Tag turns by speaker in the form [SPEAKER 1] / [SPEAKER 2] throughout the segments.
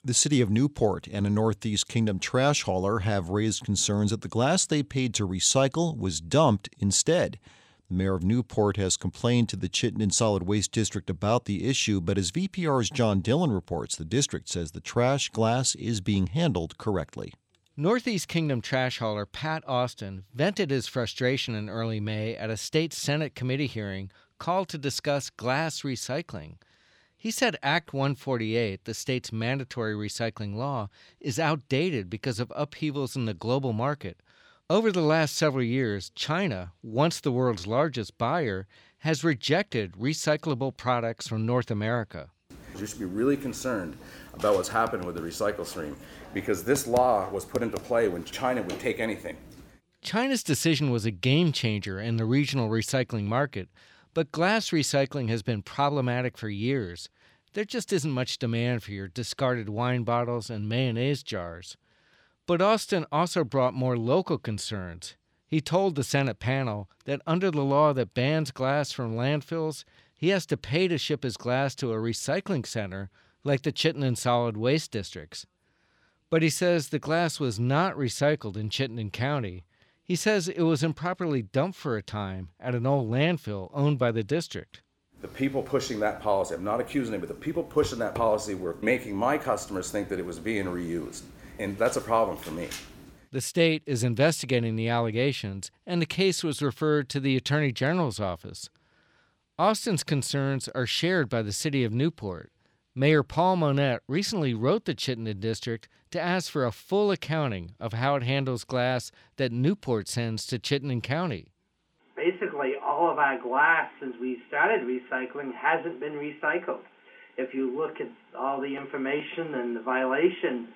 [SPEAKER 1] The city of Newport and a Northeast Kingdom trash hauler have raised concerns that the glass they paid to recycle was dumped instead. The mayor of Newport has complained to the Chittenden Solid Waste District about the issue, but as VPR's John Dillon reports, the district says the trash glass is being handled correctly.
[SPEAKER 2] Northeast Kingdom trash hauler Pat Austin vented his frustration in early May at a state Senate committee hearing called to discuss glass recycling. He said Act 148, the state's mandatory recycling law, is outdated because of upheavals in the global market. Over the last several years, China, once the world's largest buyer, has rejected recyclable products from North America.
[SPEAKER 3] You should be really concerned about what's happened with the recycle stream because this law was put into play when China would take anything.
[SPEAKER 2] China's decision was a game changer in the regional recycling market, but glass recycling has been problematic for years. There just isn't much demand for your discarded wine bottles and mayonnaise jars. But Austin also brought more local concerns. He told the Senate panel that under the law that bans glass from landfills, he has to pay to ship his glass to a recycling center like the Chittenden Solid Waste Districts. But he says the glass was not recycled in Chittenden County. He says it was improperly dumped for a time at an old landfill owned by the district.
[SPEAKER 3] The people pushing that policy, I'm not accusing them, but the people pushing that policy were making my customers think that it was being reused. And that's a problem for me.
[SPEAKER 2] The state is investigating the allegations, and the case was referred to the Attorney General's office. Austin's concerns are shared by the city of Newport. Mayor Paul Monette recently wrote the Chittenden District to ask for a full accounting of how it handles glass that Newport sends to Chittenden County.
[SPEAKER 4] Basically, all of our glass since we started recycling hasn't been recycled. If you look at all the information and the violation,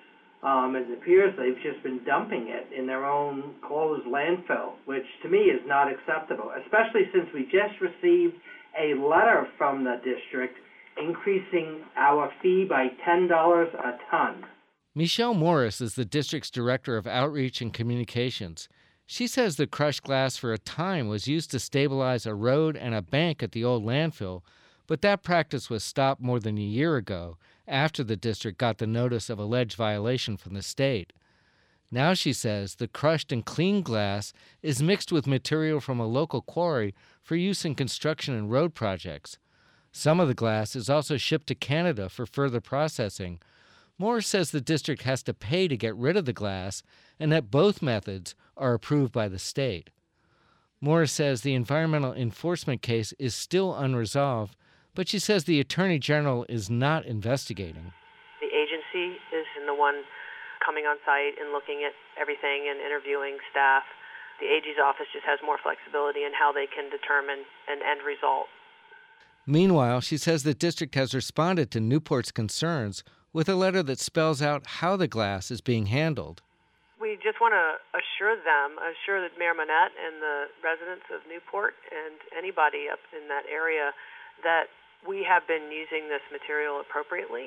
[SPEAKER 4] it appears they've just been dumping it in their own closed landfill, which to me is not acceptable, especially since we just received a letter from the district increasing our fee by $10 a ton.
[SPEAKER 2] Michelle Morris is the district's director of outreach and communications. She says the crushed glass for a time was used to stabilize a road and a bank at the old landfill, but that practice was stopped more than a year ago after the district got the notice of alleged violation from the state. Now, she says, the crushed and cleaned glass is mixed with material from a local quarry for use in construction and road projects. Some of the glass is also shipped to Canada for further processing. Morris says the district has to pay to get rid of the glass and that both methods are approved by the state. Morris says the environmental enforcement case is still unresolved, but she says the Attorney General is not investigating.
[SPEAKER 5] The agency is the one coming on site and looking at everything and interviewing staff. The AG's office just has more flexibility in how they can determine an end result.
[SPEAKER 2] Meanwhile, she says the district has responded to Newport's concerns with a letter that spells out how the glass is being handled.
[SPEAKER 5] We just want to assure that Mayor Monette and the residents of Newport and anybody up in that area that we have been using this material appropriately,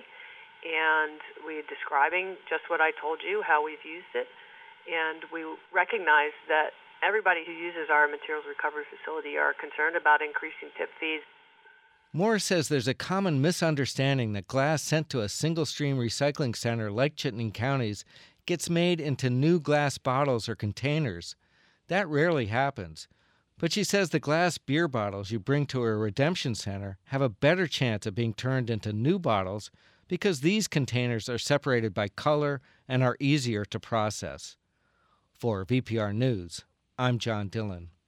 [SPEAKER 5] and we're describing just what I told you, how we've used it, and we recognize that everybody who uses our materials recovery facility are concerned about increasing tip fees.
[SPEAKER 2] Morris says there's a common misunderstanding that glass sent to a single-stream recycling center like Chittenden County's gets made into new glass bottles or containers. That rarely happens. But she says the glass beer bottles you bring to a redemption center have a better chance of being turned into new bottles because these containers are separated by color and are easier to process. For VPR News, I'm John Dillon.